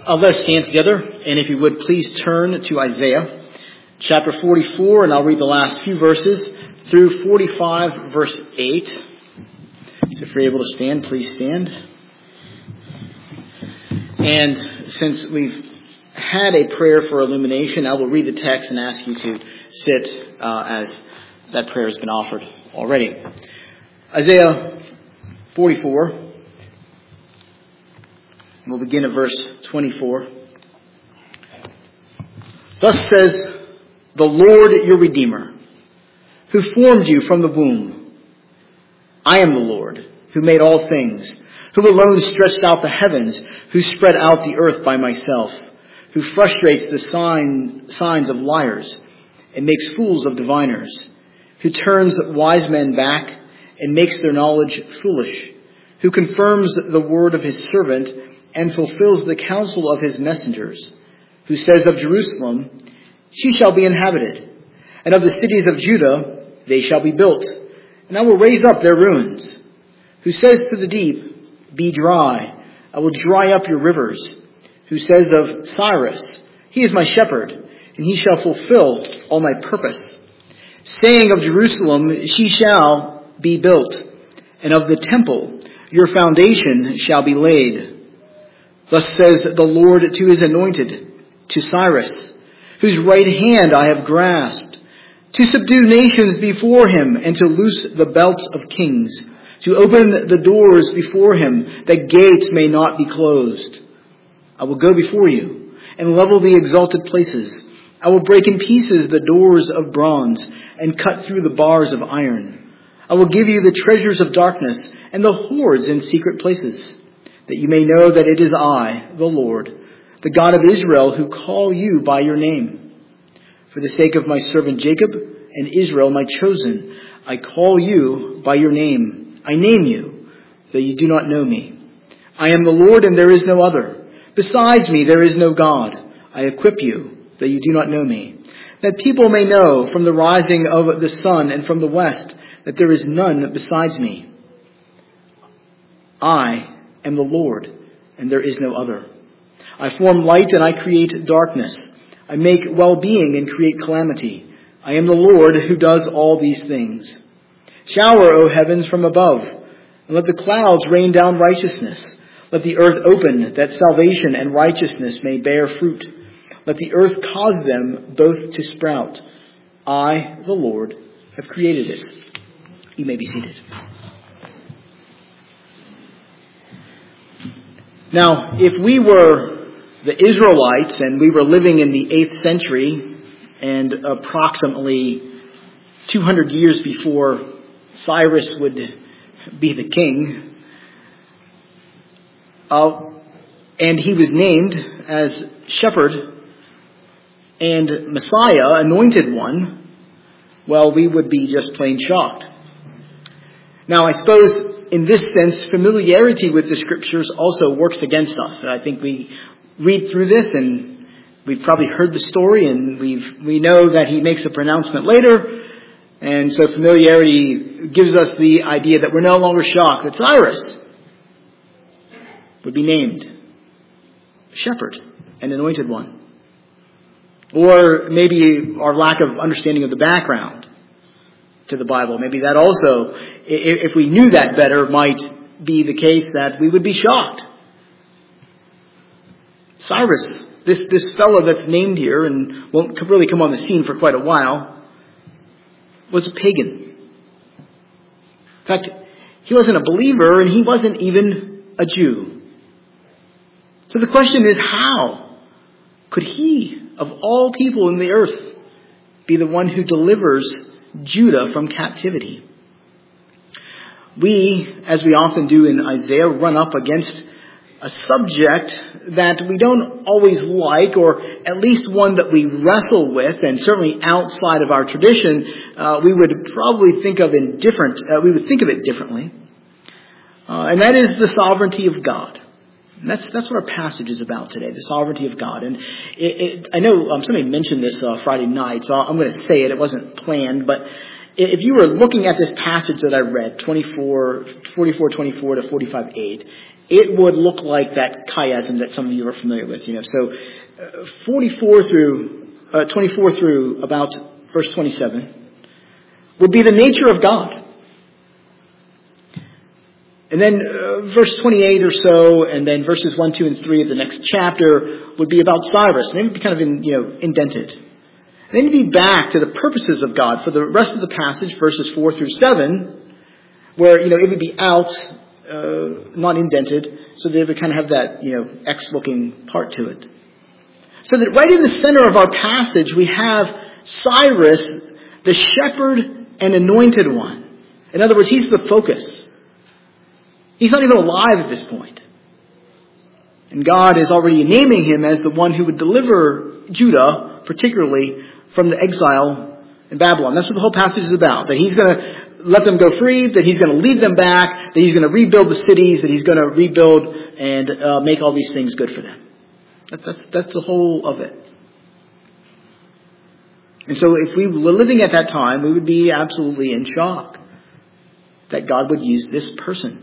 Let's stand together, and if you would, please turn to Isaiah chapter 44, and I'll read the last few verses through 45, verse 8. So if you're able to stand, please stand. And since we've had a prayer for illumination, I will read the text and ask you to sit as that prayer has been offered already. Isaiah 44. We'll begin at verse 24. Thus says the Lord your Redeemer, who formed you from the womb. I am the Lord, who made all things, who alone stretched out the heavens, who spread out the earth by myself, who frustrates the signs of liars and makes fools of diviners, who turns wise men back and makes their knowledge foolish, who confirms the word of his servant and fulfills the counsel of his messengers, who says of Jerusalem, she shall be inhabited, and of the cities of Judah, they shall be built, and I will raise up their ruins, who says to the deep, be dry, I will dry up your rivers, who says of Cyrus, he is my shepherd, and he shall fulfill all my purpose, saying of Jerusalem, she shall be built, and of the temple, your foundation shall be laid. Thus says the Lord to his anointed, to Cyrus, whose right hand I have grasped, to subdue nations before him and to loose the belts of kings, to open the doors before him, that gates may not be closed. I will go before you and level the exalted places. I will break in pieces the doors of bronze and cut through the bars of iron. I will give you the treasures of darkness and the hoards in secret places, that you may know that it is I, the Lord, the God of Israel, who call you by your name. For the sake of my servant Jacob and Israel, my chosen, I call you by your name. I name you, though you do not know me. I am the Lord, and there is no other. Besides me, there is no God. I equip you, though you do not know me, that people may know from the rising of the sun and from the west that there is none besides me. I am the Lord, and there is no other. I form light and I create darkness. I make well-being and create calamity. I am the Lord who does all these things. Shower, O heavens, from above, and let the clouds rain down righteousness. Let the earth open, that salvation and righteousness may bear fruit. Let the earth cause them both to sprout. I, the Lord, have created it. You may be seated. Now, if we were the Israelites and we were living in the 8th century and approximately 200 years before Cyrus would be the king, and he was named as shepherd and Messiah, anointed one, well, we would be just plain shocked. Now, I suppose in this sense, familiarity with the scriptures also works against us. I think we read through this and we've probably heard the story and we know that he makes a pronouncement later. And so familiarity gives us the idea that we're no longer shocked that Cyrus would be named shepherd and anointed one. Or maybe our lack of understanding of the background to the Bible. Maybe that also, if we knew that better, might be the case that we would be shocked. Cyrus, this fellow that's named here and won't really come on the scene for quite a while, was a pagan. In fact, he wasn't a believer and he wasn't even a Jew. So the question is, how could he, of all people in the earth, be the one who delivers Judah from captivity? We, as we often do in Isaiah, run up against a subject that we don't always like, or at least one that we wrestle with, and certainly outside of our tradition, we would probably think of it differently. And that is the sovereignty of God. And that's what our passage is about today, the sovereignty of God. And I know somebody mentioned this Friday night, so I'm going to say it. It wasn't planned, but if you were looking at this passage that I read, 44:24 to 45:8, it would look like that chiasm that some of you are familiar with. So 24 through about verse 27 would be the nature of God. And then verse 28 or so, and then verses 1, 2, and 3 of the next chapter would be about Cyrus. And they would be kind of indented. And then you'd be back to the purposes of God for the rest of the passage, verses 4 through 7, where, it would be out, not indented, so they would kind of have that, X-looking part to it. So that right in the center of our passage, we have Cyrus, the shepherd and anointed one. In other words, he's the focus. He's not even alive at this point. And God is already naming him as the one who would deliver Judah, particularly from the exile in Babylon. That's what the whole passage is about. That he's going to let them go free, that he's going to lead them back, that he's going to rebuild the cities, that he's going to rebuild and make all these things good for them. That's the whole of it. And so if we were living at that time, we would be absolutely in shock that God would use this person.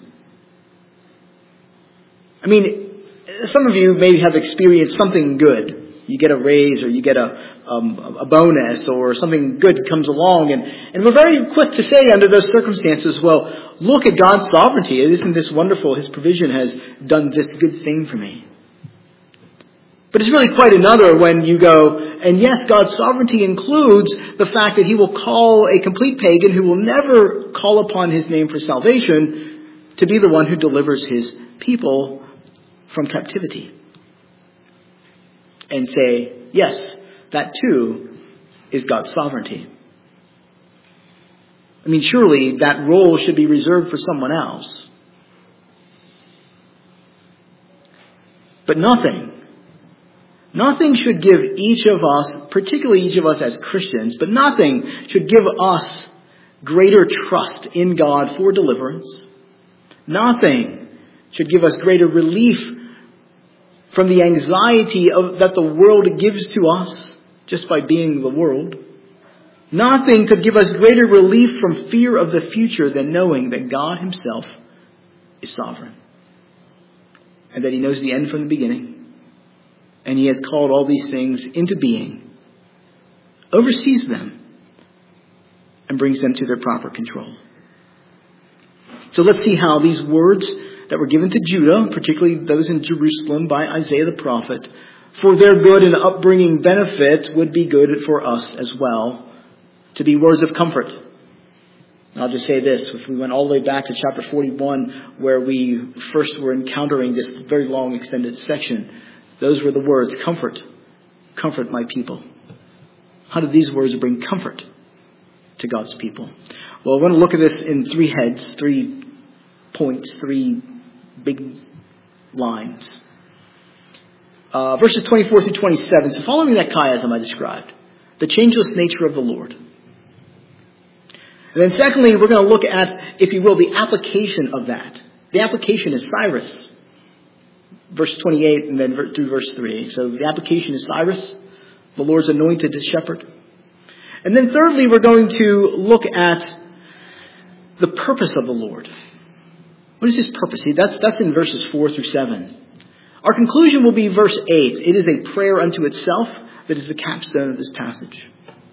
I mean, some of you may have experienced something good. You get a raise or you get a bonus or something good comes along. And we're very quick to say under those circumstances, well, look at God's sovereignty. Isn't this wonderful? His provision has done this good thing for me. But it's really quite another when you go, and yes, God's sovereignty includes the fact that he will call a complete pagan who will never call upon his name for salvation to be the one who delivers his people from captivity. And say, yes, that too is God's sovereignty. I mean, surely that role should be reserved for someone else. But nothing should give each of us, particularly each of us as Christians, but nothing should give us greater trust in God for deliverance. Nothing should give us greater relief from the anxiety that the world gives to us just by being the world. Nothing could give us greater relief from fear of the future than knowing that God himself is sovereign. And that he knows the end from the beginning. And he has called all these things into being, oversees them, and brings them to their proper control. So let's see how these words that were given to Judah, particularly those in Jerusalem by Isaiah the prophet, for their good and upbringing benefit would be good for us as well, to be words of comfort. And I'll just say this, if we went all the way back to chapter 41, where we first were encountering this very long extended section, those were the words, comfort, comfort my people. How do these words bring comfort to God's people? Well, I want to look at this in three heads, 3 points, 3 big lines. Verses 24 through 27. So following that chiasm I described, the changeless nature of the Lord. And then secondly, we're going to look at, if you will, the application of that. The application is Cyrus. Verse 28 and then through verse 3. So the application is Cyrus, the Lord's anointed shepherd. And then thirdly, we're going to look at the purpose of the Lord. What is his purpose? See, that's in verses 4 through 7. Our conclusion will be verse 8. It is a prayer unto itself that is the capstone of this passage.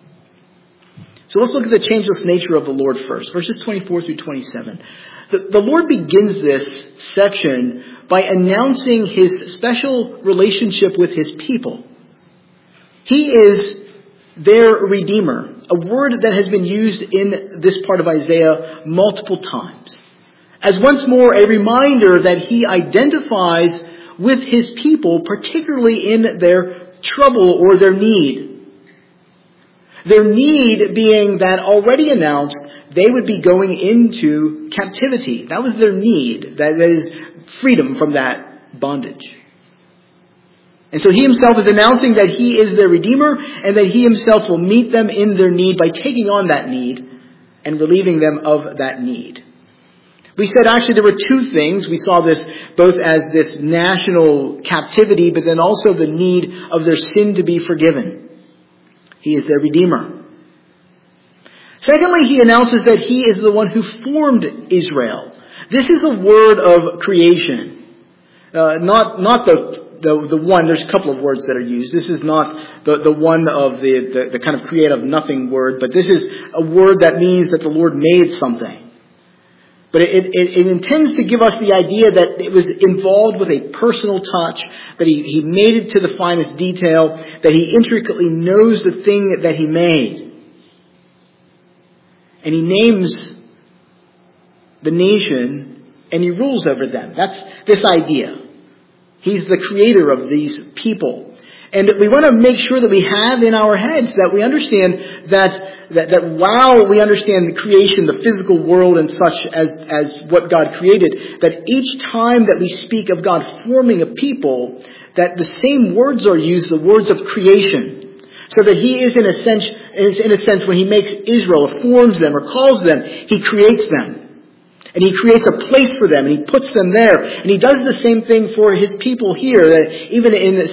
So let's look at the changeless nature of the Lord first. Verses 24 through 27. The Lord begins this section by announcing his special relationship with his people. He is their Redeemer, a word that has been used in this part of Isaiah multiple times, as once more a reminder that he identifies with his people, particularly in their trouble or their need. Their need being that already announced they would be going into captivity. That was their need. That is freedom from that bondage. And so he himself is announcing that he is their Redeemer and that he himself will meet them in their need by taking on that need and relieving them of that need. We said actually there were two things. We saw this both as this national captivity, but then also the need of their sin to be forgiven. He is their Redeemer. Secondly, he announces that he is the one who formed Israel. This is a word of creation. Not the one, there's a couple of words that are used. This is not the one of the kind of create of nothing word, but this is a word that means that the Lord made something. But it intends to give us the idea that it was involved with a personal touch, that he made it to the finest detail, that he intricately knows the thing that he made. And he names the nation and he rules over them. That's this idea. He's the creator of these people. And we want to make sure that we have in our heads that we understand that while we understand the creation, the physical world and such as what God created, that each time that we speak of God forming a people, that the same words are used, the words of creation. So that he is in a sense when he makes Israel or forms them or calls them, he creates them. And he creates a place for them, and he puts them there. And he does the same thing for his people here. That even in 2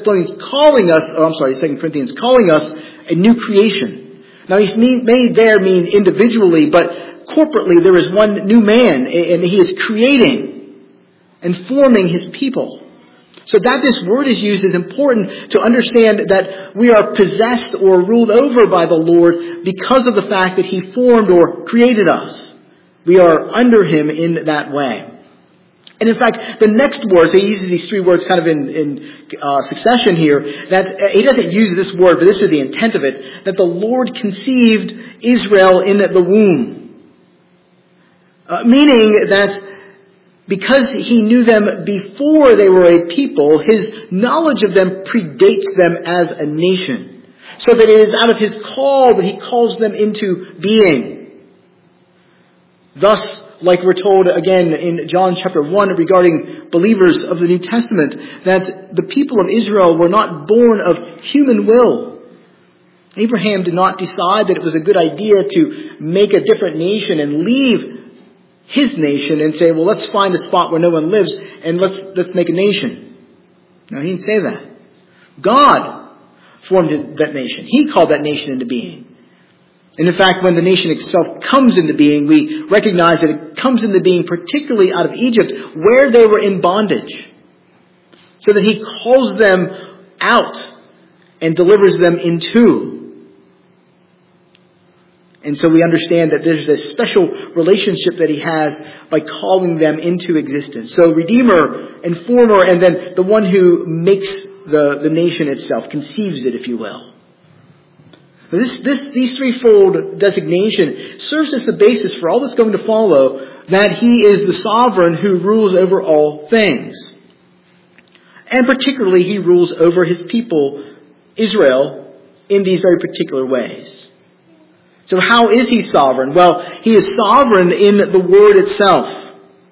Corinthians calling us a new creation. Now he may there mean individually, but corporately there is one new man, and he is creating and forming his people. So that this word is used is important to understand that we are possessed or ruled over by the Lord because of the fact that he formed or created us. We are under him in that way. And in fact, the next words, he uses these three words kind of in succession here, that he doesn't use this word, but this is the intent of it, that the Lord conceived Israel in the womb. Meaning that because he knew them before they were a people, his knowledge of them predates them as a nation. So that it is out of his call that he calls them into being. Thus, like we're told again in John chapter 1 regarding believers of the New Testament, that the people of Israel were not born of human will. Abraham did not decide that it was a good idea to make a different nation and leave his nation and say, well, let's find a spot where no one lives and let's make a nation. No, he didn't say that. God formed that nation. He called that nation into being. And in fact, when the nation itself comes into being, we recognize that it comes into being particularly out of Egypt, where they were in bondage. So that he calls them out and delivers them into. And so we understand that there's this special relationship that he has by calling them into existence. So Redeemer and Former, and then the one who makes the nation itself, conceives it, if you will. These threefold designation serves as the basis for all that's going to follow, that he is the sovereign who rules over all things. And particularly he rules over his people, Israel, in these very particular ways. So how is he sovereign? Well, he is sovereign in the word itself.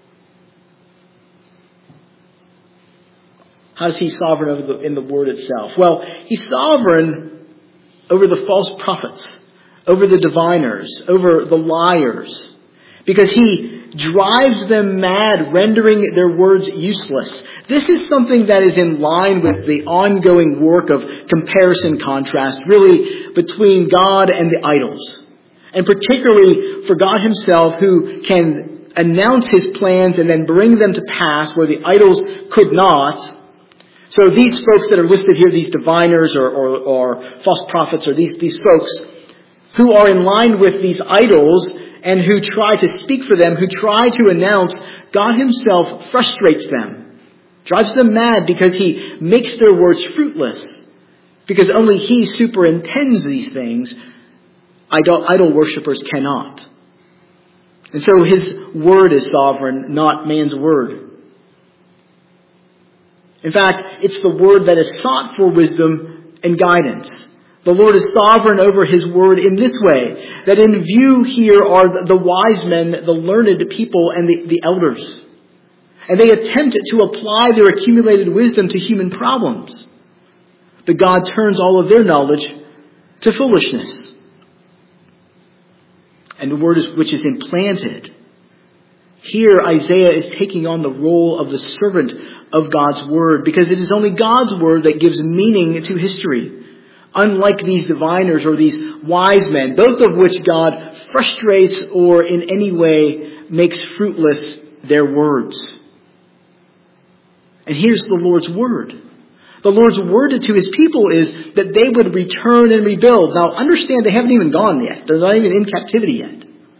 How is he sovereign in the word itself? Well, he's sovereign over the false prophets, over the diviners, over the liars. Because he drives them mad, rendering their words useless. This is something that is in line with the ongoing work of comparison contrast, really, between God and the idols. And particularly for God himself, who can announce his plans and then bring them to pass where the idols could not. So these folks that are listed here, these diviners or false prophets, or these folks who are in line with these idols and who try to speak for them, who try to announce, God himself frustrates them, drives them mad because he makes their words fruitless. Because only he superintends these things. Idol worshippers cannot. And so his word is sovereign, not man's word. In fact, it's the word that is sought for wisdom and guidance. The Lord is sovereign over his word in this way, that in view here are the wise men, the learned people, and the elders. And they attempt to apply their accumulated wisdom to human problems. But God turns all of their knowledge to foolishness. And the word which is implanted. Here Isaiah is taking on the role of the servant of God's word, because it is only God's word that gives meaning to history. Unlike these diviners or these wise men, both of which God frustrates or in any way makes fruitless their words. And here's the Lord's word. The Lord's word to his people is that they would return and rebuild. Now understand, they haven't even gone yet. They're not even in captivity yet.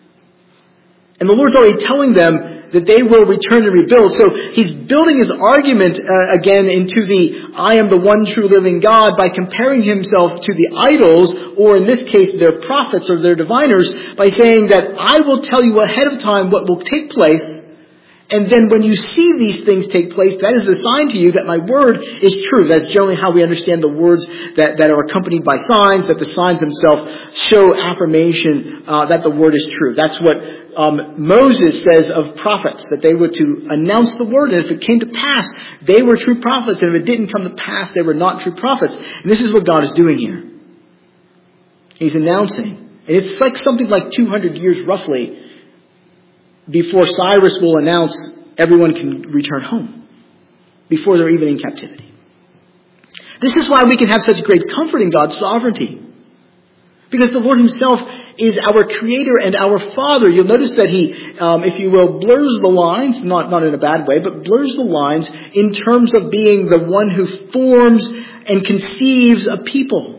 And the Lord's already telling them that they will return and rebuild. So he's building his argument again into the I am the one true living God by comparing himself to the idols, or in this case their prophets or their diviners, by saying that I will tell you ahead of time what will take place. And then when you see these things take place, that is a sign to you that my word is true. That's generally how we understand the words that are accompanied by signs, that the signs themselves show affirmation that the word is true. That's what Moses says of prophets, that they were to announce the word, and if it came to pass, they were true prophets, and if it didn't come to pass, they were not true prophets. And this is what God is doing here. He's announcing. And it's like something like 200 years roughly before Cyrus will announce everyone can return home, before they're even in captivity. This is why we can have such great comfort in God's sovereignty. Because the Lord himself is our creator and our father. You'll notice that he, if you will, blurs the lines, not in a bad way, but blurs the lines in terms of being the one who forms and conceives a people.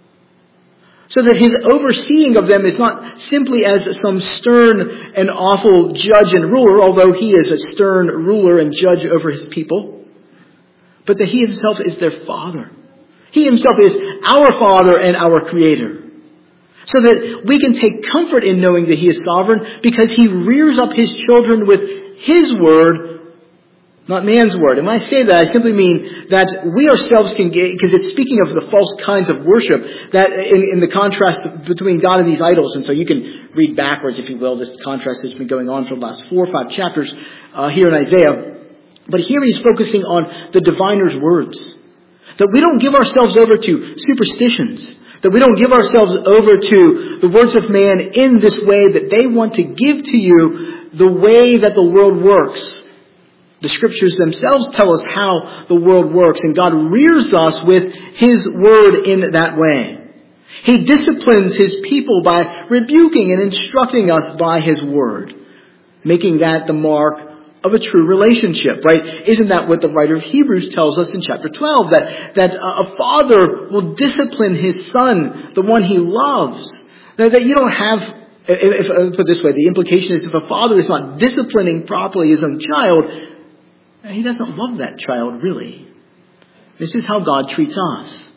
So that his overseeing of them is not simply as some stern and awful judge and ruler, although he is a stern ruler and judge over his people, but that he himself is their father. He himself is our father and our creator. So that we can take comfort in knowing that he is sovereign because he rears up his children with his word, not man's word. And when I say that, I simply mean that we ourselves can get, because it's speaking of the false kinds of worship, that in the contrast between God and these idols. And so you can read backwards, if you will, this contrast has been going on for the last 4 or 5 chapters here in Isaiah. But here he's focusing on the diviner's words. That we don't give ourselves over to superstitions. That we don't give ourselves over to the words of man in this way that they want to give to you the way that the world works. The scriptures themselves tell us how the world works, and God rears us with his word in that way. He disciplines his people by rebuking and instructing us by his word, making that the mark of a true relationship, right? Isn't that what the writer of Hebrews tells us in chapter 12? That a father will discipline his son, the one he loves. That you don't have, if I put it this way, the implication is if a father is not disciplining properly his own child, he doesn't love that child, really. This is how God treats us.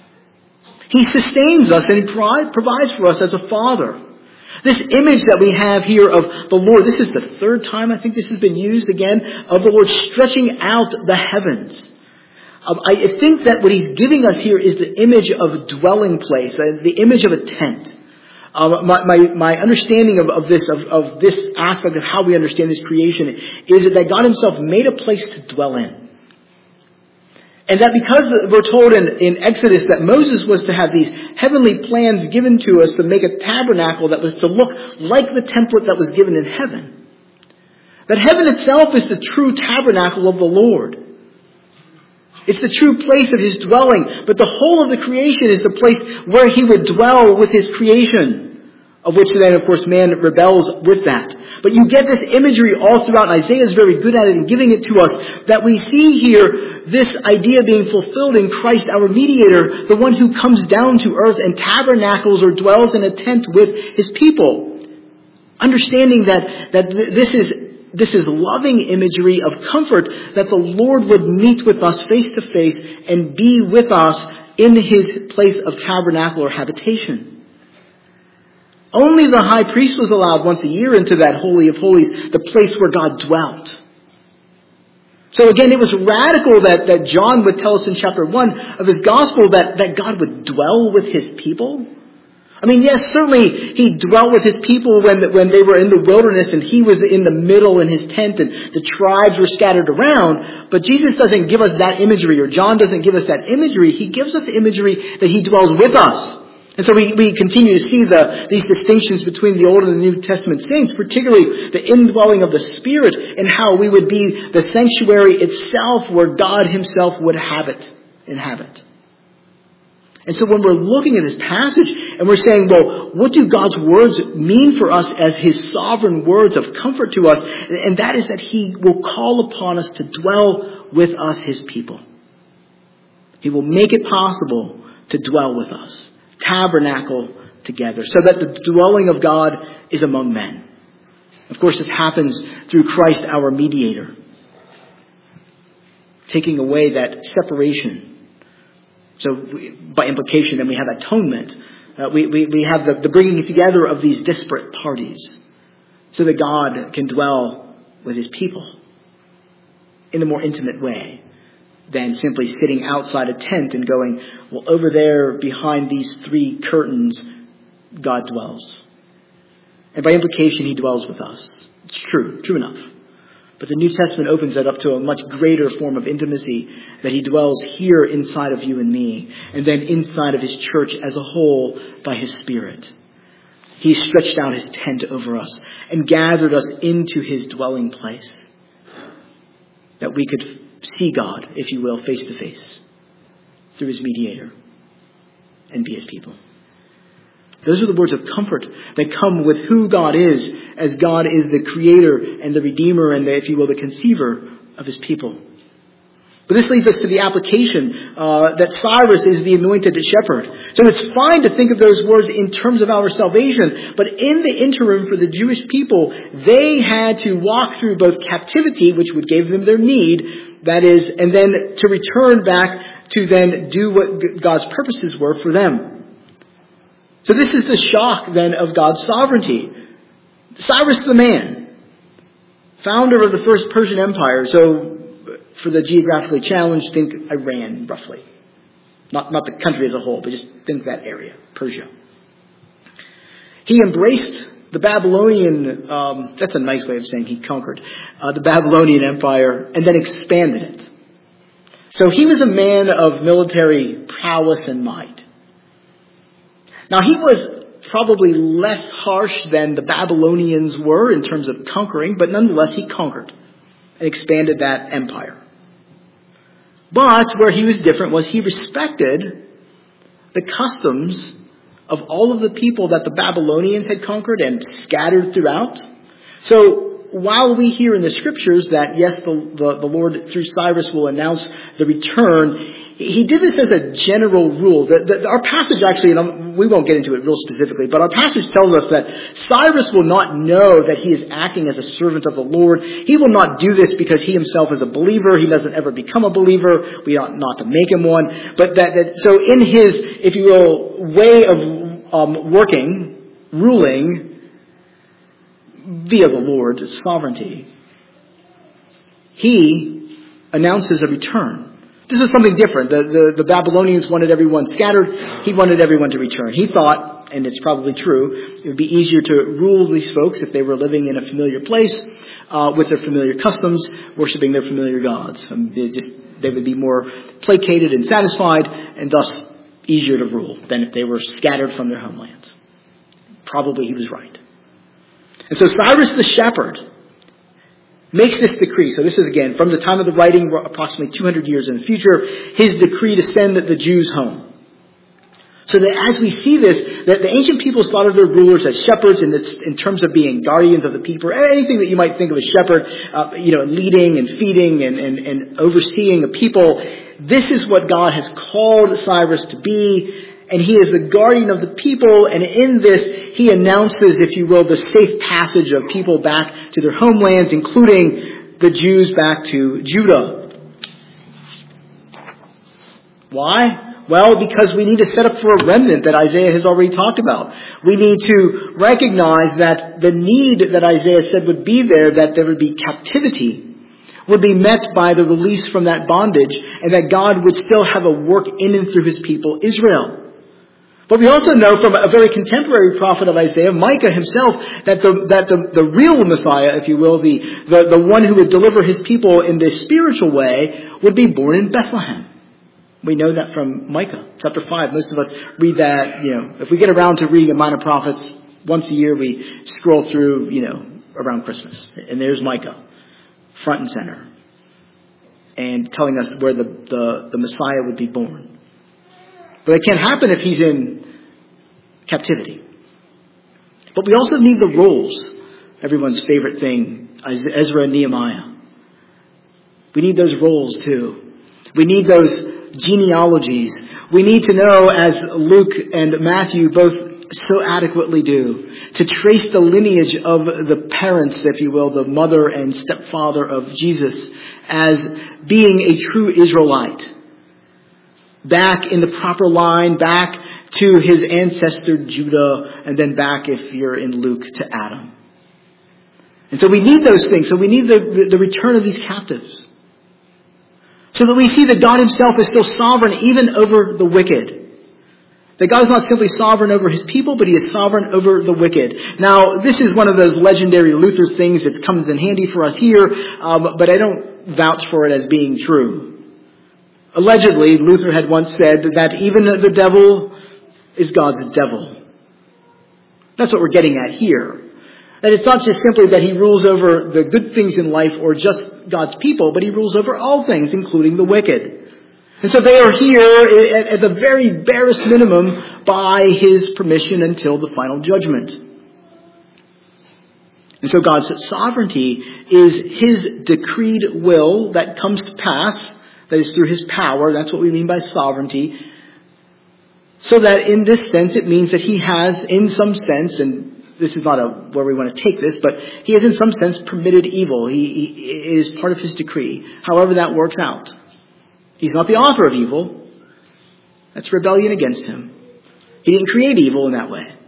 He sustains us and he provides for us as a father. This image that we have here of the Lord, this is the 3rd time I think this has been used again, of the Lord stretching out the heavens. I think that what he's giving us here is the image of a dwelling place, the image of a tent. My understanding of this aspect of how we understand this creation is that God himself made a place to dwell in. And that because we're told in Exodus that Moses was to have these heavenly plans given to us to make a tabernacle that was to look like the template that was given in heaven. That heaven itself is the true tabernacle of the Lord. It's the true place of his dwelling. But the whole of the creation is the place where he would dwell with his creation. Of which then, of course, man rebels with that. But you get this imagery all throughout, and Isaiah is very good at it in giving it to us, that we see here this idea being fulfilled in Christ, our mediator, the one who comes down to earth and tabernacles or dwells in a tent with his people. Understanding that this is loving imagery of comfort, that the Lord would meet with us face to face and be with us in his place of tabernacle or habitation. Only the high priest was allowed once a year into that Holy of Holies, the place where God dwelt. So again, it was radical that John would tell us in chapter 1 of his gospel that God would dwell with his people. I mean, yes, certainly he dwelt with his people when they were in the wilderness and he was in the middle in his tent and the tribes were scattered around. But Jesus doesn't give us that imagery, or John doesn't give us that imagery. He gives us imagery that he dwells with us. And so we continue to see these distinctions between the Old and the New Testament saints, particularly the indwelling of the Spirit and how we would be the sanctuary itself where God himself would inhabit. And so when we're looking at this passage and we're saying, well, what do God's words mean for us as his sovereign words of comfort to us? And that is that he will call upon us to dwell with us, his people. He will make it possible to dwell with us, tabernacle together, so that the dwelling of God is among men. Of course, this happens through Christ, our mediator, taking away that separation. So by implication, then we have atonement. We have the bringing together of these disparate parties so that God can dwell with his people in a more intimate way than simply sitting outside a tent and going, well, over there behind these three curtains, God dwells. And by implication, he dwells with us. It's true enough. But the New Testament opens that up to a much greater form of intimacy, that he dwells here inside of you and me, and then inside of his church as a whole by his Spirit. He stretched out his tent over us and gathered us into his dwelling place, that we could see God, if you will, face to face through his mediator and be his people. Those are the words of comfort that come with who God is, as God is the creator and the redeemer and, if you will, the conceiver of his people. But this leads us to the application that Cyrus is the anointed shepherd. So it's fine to think of those words in terms of our salvation, but in the interim for the Jewish people, they had to walk through both captivity, which would give them their need, that is, and then to return back to then do what God's purposes were for them. So this is the shock then of God's sovereignty. Cyrus the man, founder of the first Persian Empire. So for the geographically challenged, think Iran roughly. Not the country as a whole, but just think that area, Persia. He embraced the Babylonian, that's a nice way of saying he conquered, the Babylonian Empire and then expanded it. So he was a man of military prowess and might. Now, he was probably less harsh than the Babylonians were in terms of conquering, but nonetheless, he conquered and expanded that empire. But where he was different was he respected the customs of all of the people that the Babylonians had conquered and scattered throughout. So while we hear in the scriptures that, yes, the Lord through Cyrus will announce the return, he did this as a general rule. Our passage actually, and we won't get into it real specifically, but our passage tells us that Cyrus will not know that he is acting as a servant of the Lord. He will not do this because he himself is a believer. He doesn't ever become a believer. We ought not to make him one. But so in his, if you will, way of ruling via the Lord's sovereignty, he announces a return. This is something different. The Babylonians wanted everyone scattered. He wanted everyone to return. He thought, and it's probably true, it would be easier to rule these folks if they were living in a familiar place, with their familiar customs, worshiping their familiar gods. They would be more placated and satisfied, and thus easier to rule than if they were scattered from their homelands. Probably he was right. And so Cyrus the shepherd makes this decree. So this is, again, from the time of the writing, approximately 200 years in the future, his decree to send the Jews home. So that as we see this, that the ancient peoples thought of their rulers as shepherds in terms of being guardians of the people, anything that you might think of a shepherd, leading and feeding and overseeing a people. This is what God has called Cyrus to be. And he is the guardian of the people, and in this, he announces, if you will, the safe passage of people back to their homelands, including the Jews back to Judah. Why? Well, because we need to set up for a remnant that Isaiah has already talked about. We need to recognize that the need that Isaiah said would be there, that there would be captivity, would be met by the release from that bondage, and that God would still have a work in and through his people, Israel. But we also know from a very contemporary prophet of Isaiah, Micah himself, that the real Messiah, if you will, the one who would deliver his people in this spiritual way, would be born in Bethlehem. We know that from Micah, chapter 5. Most of us read that, if we get around to reading the Minor Prophets once a year, we scroll through, around Christmas. And there's Micah, front and center, and telling us where the Messiah would be born. But it can't happen if he's in captivity. But we also need the roles. Everyone's favorite thing, Ezra and Nehemiah. We need those rolls too. We need those genealogies. We need to know, as Luke and Matthew both so adequately do, to trace the lineage of the parents, if you will, the mother and stepfather of Jesus, as being a true Israelite. Back in the proper line, back to his ancestor Judah, and then back, if you're in Luke, to Adam. And so we need those things. So we need the return of these captives. So that we see that God himself is still sovereign even over the wicked. That God is not simply sovereign over his people, but he is sovereign over the wicked. Now, this is one of those legendary Luther things that comes in handy for us here, but I don't vouch for it as being true. Allegedly, Luther had once said that even the devil is God's devil. That's what we're getting at here. That it's not just simply that he rules over the good things in life or just God's people, but he rules over all things, including the wicked. And so they are here at the very barest minimum by his permission until the final judgment. And so God's sovereignty is his decreed will that comes to pass, that is through his power. That's what we mean by sovereignty. So that in this sense it means that he has, in some sense, and this is not where we want to take this, but he has in some sense permitted evil. It is part of his decree, however that works out. He's not the author of evil. That's rebellion against him. He didn't create evil in that way.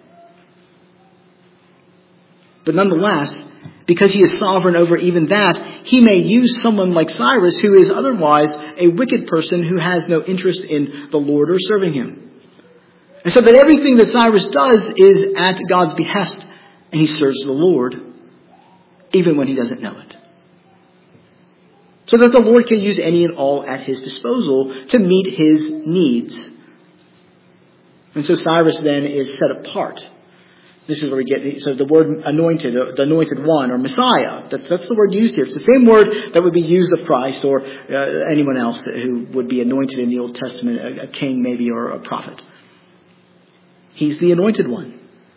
But nonetheless, because he is sovereign over even that, he may use someone like Cyrus, who is otherwise a wicked person who has no interest in the Lord or serving him. And so that everything that Cyrus does is at God's behest, and he serves the Lord, even when he doesn't know it. So that the Lord can use any and all at his disposal to meet his needs. And so Cyrus then is set apart. This is where we get, so the word anointed, the anointed one, or Messiah. That's the word used here. It's the same word that would be used of Christ or anyone else who would be anointed in the Old Testament, a king maybe or a prophet. He's the anointed one.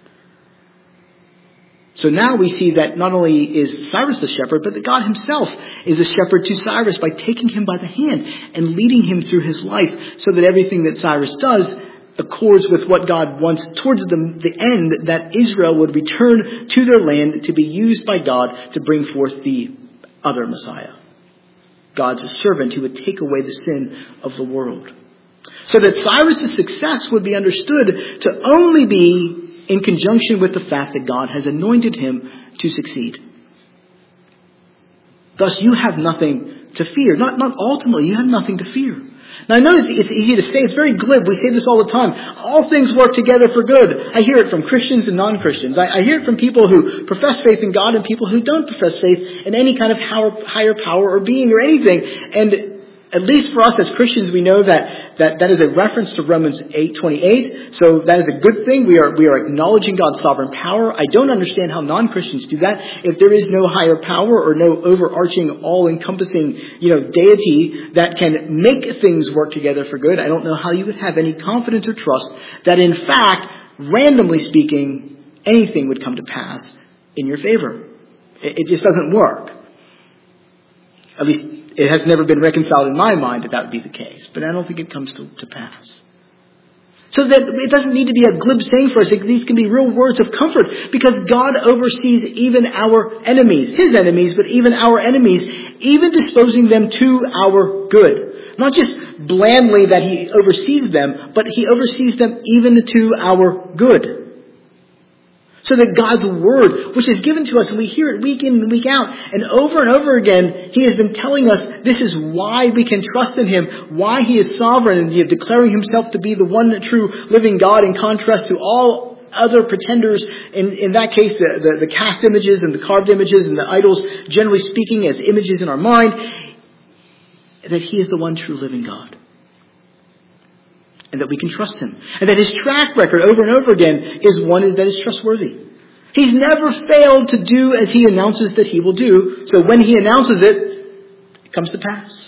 So now we see that not only is Cyrus the shepherd, but that God himself is a shepherd to Cyrus by taking him by the hand and leading him through his life so that everything that Cyrus does accords with what God wants towards the end, that Israel would return to their land to be used by God to bring forth the other Messiah. God's servant who would take away the sin of the world. So that Cyrus' success would be understood to only be in conjunction with the fact that God has anointed him to succeed. Thus, you have nothing to fear. Not ultimately, you have nothing to fear. Now, I know it's easy to say. It's very glib. We say this all the time. All things work together for good. I hear it from Christians and non-Christians. I hear it from people who profess faith in God and people who don't profess faith in any kind of higher power or being or anything. And at least for us as Christians, we know that is a reference to Romans 8:28. So that is a good thing. We are acknowledging God's sovereign power. I don't understand how non-Christians do that. If there is no higher power or no overarching, all-encompassing, deity that can make things work together for good, I don't know how you would have any confidence or trust that in fact, randomly speaking, anything would come to pass in your favor. It just doesn't work. At least it has never been reconciled in my mind that would be the case. But I don't think it comes to pass. So that it doesn't need to be a glib saying for us. These can be real words of comfort. Because God oversees even our enemies. His enemies, but even our enemies. Even disposing them to our good. Not just blandly that he oversees them, but he oversees them even to our good. So that God's word, which is given to us, and we hear it week in and week out, and over again, he has been telling us this is why we can trust in him, why he is sovereign, and declaring himself to be the one true living God in contrast to all other pretenders, in that case, the cast images and the carved images and the idols, generally speaking, as images in our mind, that he is the one true living God. And that we can trust him. And that his track record over and over again is one that is trustworthy. He's never failed to do as he announces that he will do. So when he announces it, it comes to pass.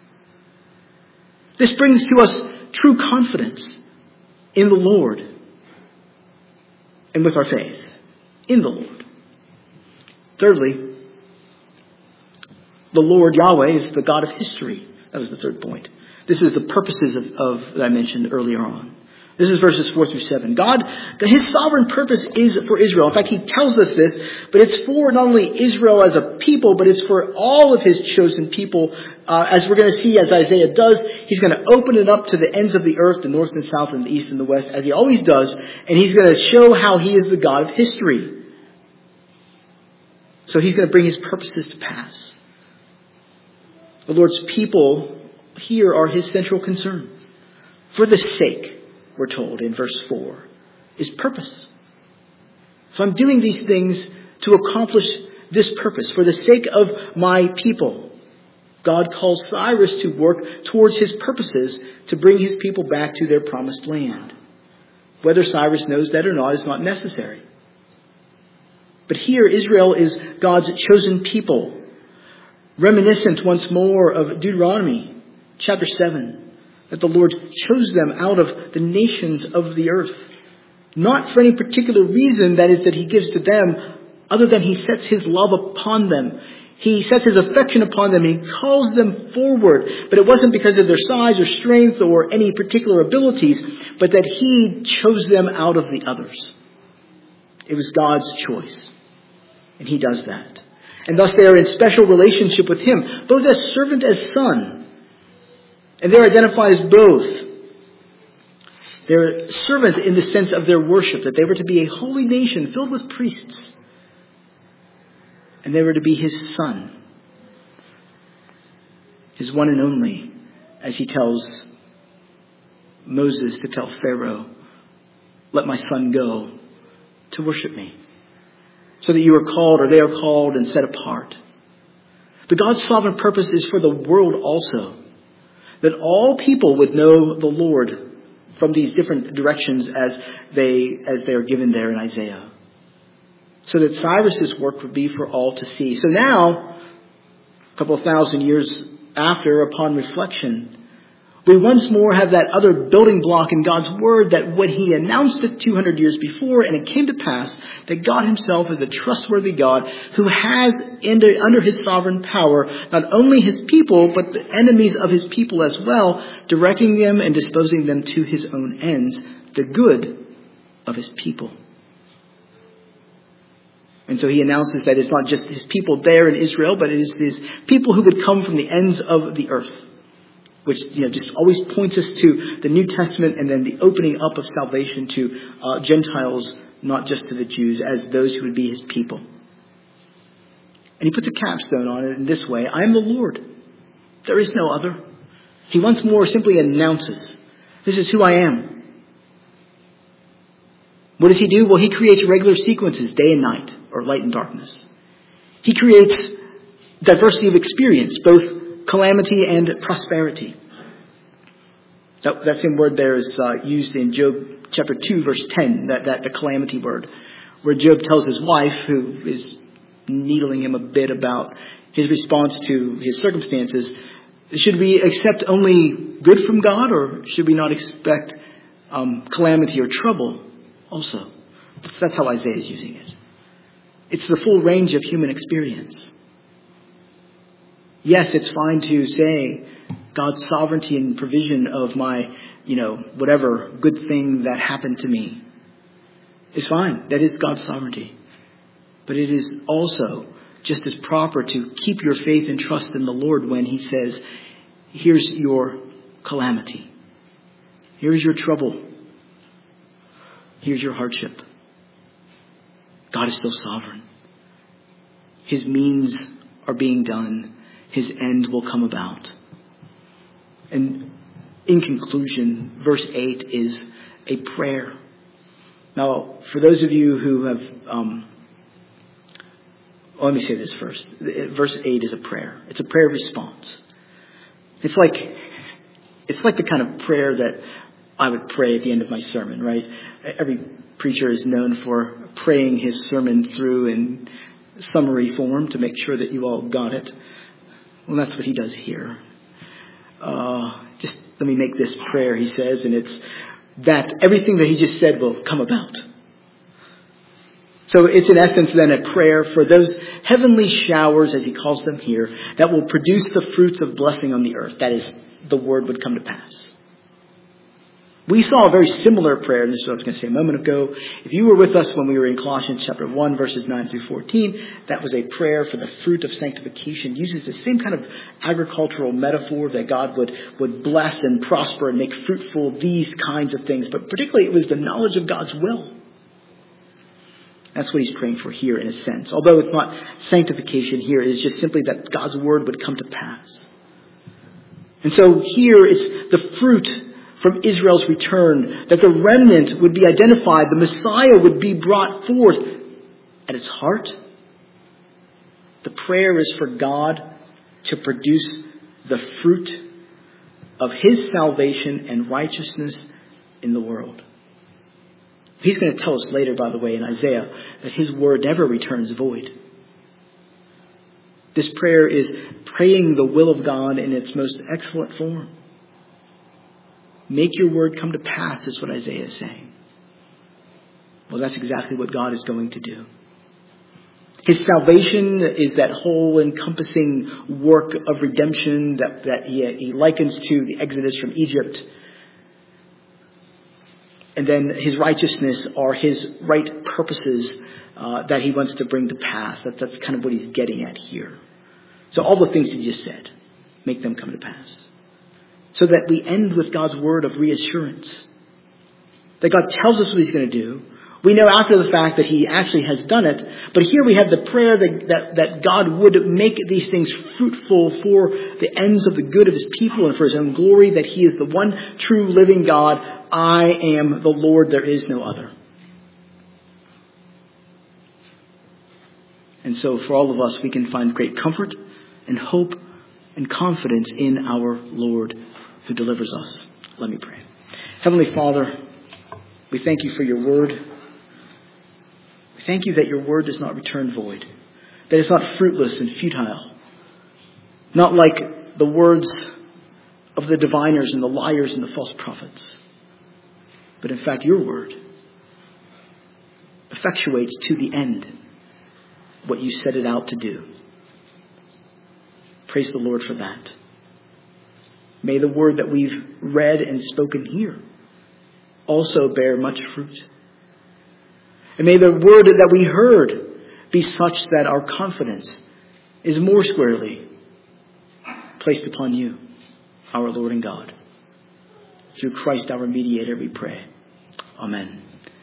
This brings to us true confidence in the Lord. And with our faith in the Lord. Thirdly, The Lord Yahweh is the God of history. That was the third point. This is the purposes of that I mentioned earlier on. This is verses 4 through 7. God, his sovereign purpose is for Israel. In fact, he tells us this, but it's for not only Israel as a people, but it's for all of his chosen people. As we're going to see, as Isaiah does, he's going to open it up to the ends of the earth, the north and south and the east and the west, as he always does, and he's going to show how he is the God of history. So he's going to bring his purposes to pass. The Lord's people here are his central concern. For the sake, we're told in verse 4, is purpose. So I'm doing these things to accomplish this purpose. For the sake of my people, God calls Cyrus to work towards his purposes to bring his people back to their promised land. Whether Cyrus knows that or not is not necessary. But here Israel is God's chosen people, reminiscent once more of Deuteronomy chapter 7. That the Lord chose them out of the nations of the earth. Not for any particular reason, that is, that he gives to them, other than he sets his love upon them. He sets his affection upon them. He calls them forward. But it wasn't because of their size or strength or any particular abilities, but that he chose them out of the others. It was God's choice. And he does that. And thus they are in special relationship with him, both as servant as son. And they're identified as both. They're servants in the sense of their worship, that they were to be a holy nation filled with priests. And they were to be his son. His one and only, as he tells Moses to tell Pharaoh, let my son go to worship me. So that you are called, or they are called and set apart. But God's sovereign purpose is for the world also. That all people would know the Lord from these different directions as they are given there in Isaiah. So that Cyrus's work would be for all to see. So now, a couple of thousand years after, upon reflection, we once more have that other building block in God's word, that when he announced it 200 years before, and it came to pass, that God himself is a trustworthy God who has under his sovereign power not only his people, but the enemies of his people as well, directing them and disposing them to his own ends, the good of his people. And so he announces that it's not just his people there in Israel, but it is his people who would come from the ends of the earth. Which, just always points us to the New Testament and then the opening up of salvation to Gentiles, not just to the Jews, as those who would be his people. And he puts a capstone on it in this way: I am the Lord. There is no other. He once more simply announces, this is who I am. What does he do? Well, he creates regular sequences, day and night, or light and darkness. He creates diversity of experience, both calamity and prosperity. That same word there is used in Job chapter 2, verse 10, that the calamity word, where Job tells his wife, who is needling him a bit about his response to his circumstances, should we accept only good from God, or should we not expect calamity or trouble also? That's how Isaiah is using it. It's the full range of human experience. Yes, it's fine to say God's sovereignty and provision of my, whatever good thing that happened to me. It's fine. That is God's sovereignty. But it is also just as proper to keep your faith and trust in the Lord when he says, here's your calamity. Here's your trouble. Here's your hardship. God is still sovereign. His means are being done. His end will come about. And in conclusion, verse 8 is a prayer. Now, for those of you who have, let me say this first. Verse 8 is a prayer. It's a prayer response. It's like the kind of prayer that I would pray at the end of my sermon, right? Every preacher is known for praying his sermon through in summary form to make sure that you all got it. Well, that's what he does here. Just let me make this prayer, he says, and it's that everything that he just said will come about. So it's in essence then a prayer for those heavenly showers, as he calls them here, that will produce the fruits of blessing on the earth. That is, the word would come to pass. We saw a very similar prayer, and this is what I was going to say a moment ago. If you were with us when we were in Colossians chapter 1, verses 9 through 14, that was a prayer for the fruit of sanctification. It uses the same kind of agricultural metaphor that God would bless and prosper and make fruitful these kinds of things. But particularly it was the knowledge of God's will. That's what he's praying for here in a sense. Although it's not sanctification here, it is just simply that God's word would come to pass. And so here it's the fruit from Israel's return, that the remnant would be identified, the Messiah would be brought forth. At its heart, the prayer is for God to produce the fruit of his salvation and righteousness in the world. He's going to tell us later, by the way, in Isaiah, that his word never returns void. This prayer is praying the will of God in its most excellent form. Make your word come to pass, is what Isaiah is saying. Well, that's exactly what God is going to do. His salvation is that whole encompassing work of redemption that he likens to the Exodus from Egypt. And then his righteousness are his right purposes that he wants to bring to pass. That's kind of what he's getting at here. So all the things he just said, make them come to pass. So that we end with God's word of reassurance. That God tells us what he's going to do. We know after the fact that he actually has done it. But here we have the prayer that God would make these things fruitful for the ends of the good of his people and for his own glory. That he is the one true living God. I am the Lord. There is no other. And so for all of us, we can find great comfort and hope and confidence in our Lord who delivers us. Let me pray. Heavenly Father, we thank you for your word. We thank you that your word does not return void, that it's not fruitless and futile, not like the words of the diviners and the liars and the false prophets, but in fact your word effectuates to the end what you set it out to do. Praise the Lord for that. May the word that we've read and spoken here also bear much fruit. And may the word that we heard be such that our confidence is more squarely placed upon you, our Lord and God. Through Christ our mediator we pray. Amen.